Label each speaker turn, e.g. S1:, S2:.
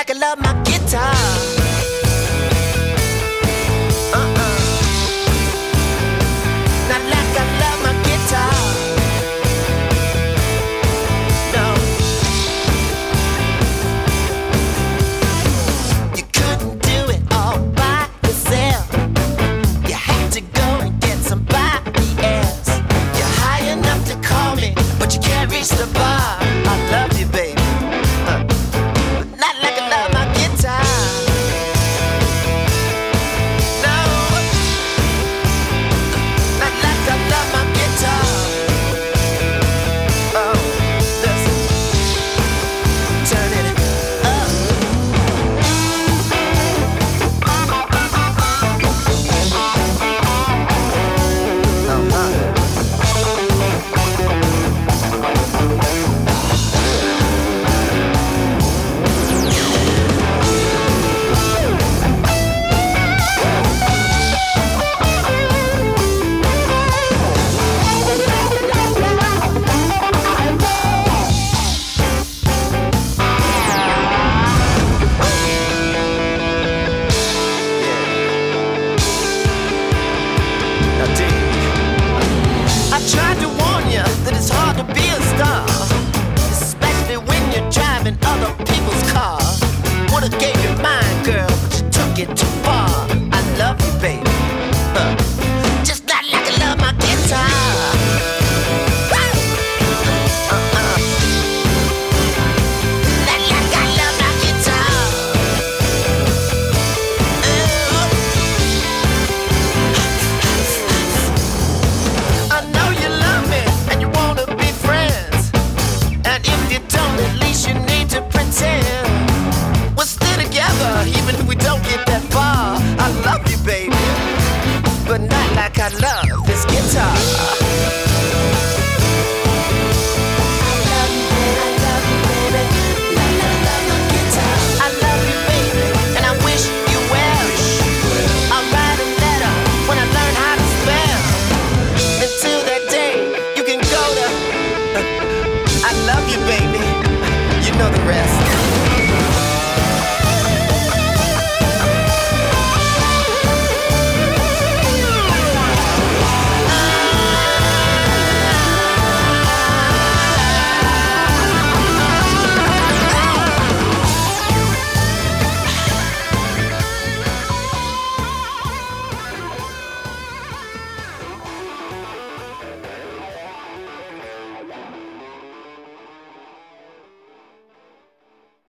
S1: like I love my guitar. Not like I love my guitar. No. You couldn't do it all by yourself. You had to go and get somebody else. You're high enough to call me, but you can't reach the bar. I love you, baby. Not like I love my guitar. No. Not like I love my guitar. Oh, listen. Turn it up. I tried to warn you that it's hard to be a star, especially when you're driving other people's cars. Would've gave you mine, girl, but you took it too far. I love you, baby, just not like I love my guitar. Not like I love my guitar. I know you love me and you wanna be friends, and if you don't, at least you need to pretend. We'll stay together even if we don't get that far. I love you, baby, but not like I love this guitar.